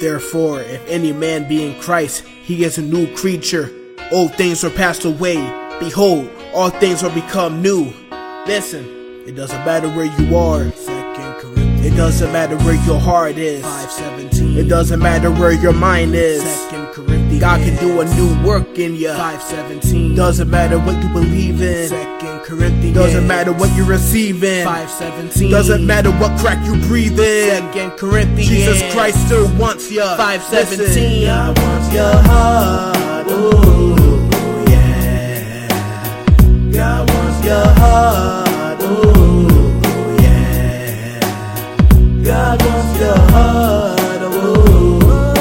Therefore, if any man be in Christ, he is a new creature. Old things are passed away. Behold, all things are become new. Listen, it doesn't matter where you are. 2 Corinthians. It doesn't matter where your heart is. 5:17. It doesn't matter where your mind is. 2 Corinthians. God can do a new work in you. 5:17. Doesn't matter what you believe in. 2 Corinthians. Doesn't matter what you're receiving. 5:17. Doesn't matter what crack you breathe in. 2 Corinthians. Jesus Christ still wants you. 5:17. God wants your heart. Oh yeah. God wants your heart. Oh yeah. God wants your heart. Oh.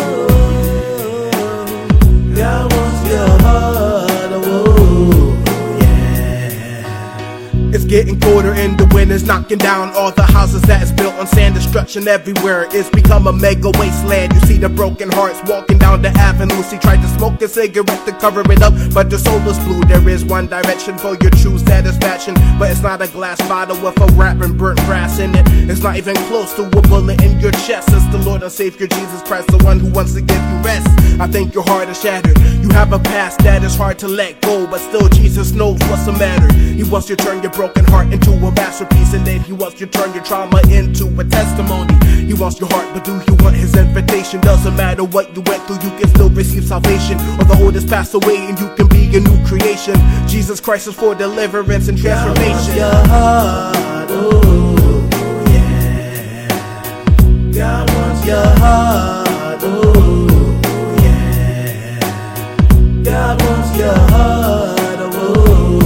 God wants your heart. Oh yeah. It's getting colder and the wind is knocking down all the houses that is built on sand. Destruction everywhere. It's become a mega wasteland. You see the broken hearts walking down the avenue. She tried to smoke a cigarette to cover it up, but the soul is blue. There is one direction for your true satisfaction, but it's not a glass bottle with a wrap and burnt brass in it. It's not even close to a bullet in your chest. It's the Lord and Savior Jesus Christ, the one who wants to give you rest. I think your heart is shattered. You have a past that is hard to let go, but still Jesus knows what's the matter. He wants you to turn your broken heart into a masterpiece, and then he wants you to turn your trauma into a testimony. He wants your heart, but do you want his invitation? Doesn't matter what you went through, you can still receive salvation. Or the old has passed away and you can be a new creation. Jesus Christ is for deliverance and transformation. God wants your heart, oh yeah. God wants your heart, oh yeah. God wants your heart, oh.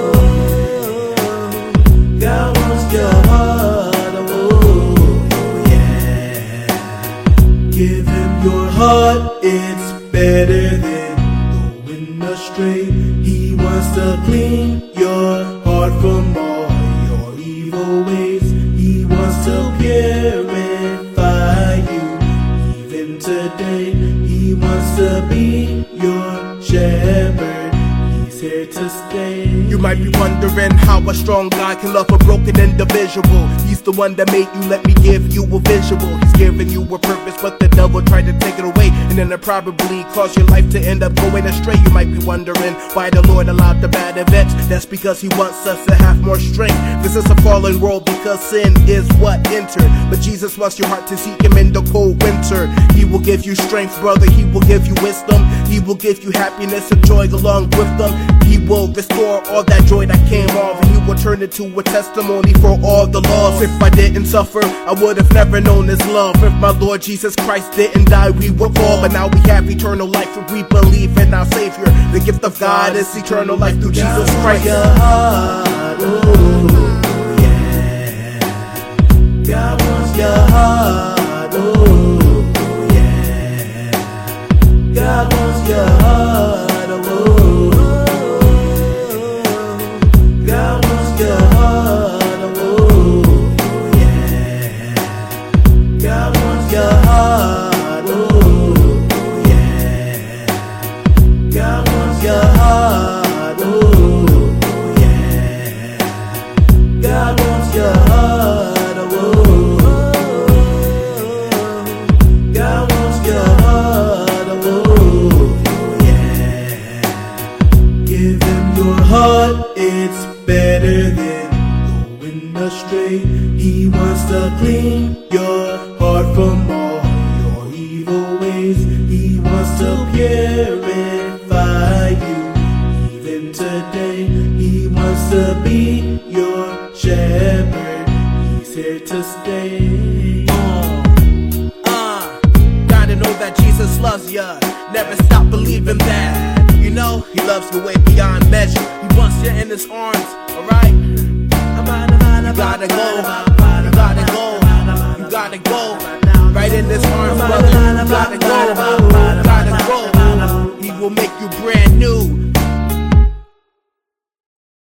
God wants your heart, oh yeah. Give him your heart, it's better than going astray. He wants to clean your heart from all your evil ways. He wants to purify you even today. He wants to be your shepherd. He's here to stay. You might be wondering how a strong God can love a broken individual. He's the one that made you, let me give you a visual. He's giving you a purpose, but the devil tried to take it away, and then it probably caused your life to end up going astray. You might be wondering why the Lord allowed the bad events. That's because he wants us to have more strength. This is a fallen world because sin is what entered, but Jesus wants your heart to seek him in the cold winter. He will give you strength, brother. He will give you wisdom. He will give you happiness and joy along with them. He will restore all that joy that came off, and he will turn it to a testimony for all the lost. If I didn't suffer, I would have never known his love. If my Lord Jesus Christ didn't die, we would fall. But now we have eternal life if we believe in our Savior. The gift of God is eternal life through Jesus Christ. Your heart, oh yeah. God wants your heart, oh yeah. God wants your heart, oh. God wants your heart, oh yeah. God wants your heart, oh yeah. God wants your heart, oh yeah. God wants your heart, oh. God wants your heart, oh yeah. Give him your heart, it's better than going astray. He wants to clean your heart from all your evil ways. He wants to purify you even today. He wants to be your shepherd. He's here to stay. Gotta know that Jesus loves ya. Never stop believing that. You know, he loves you way beyond measure. He wants you in his arms, alright? You gotta go, you gotta go, you gotta go. Right in his arms, brother. You gotta go, you gotta go. He will make you brand new.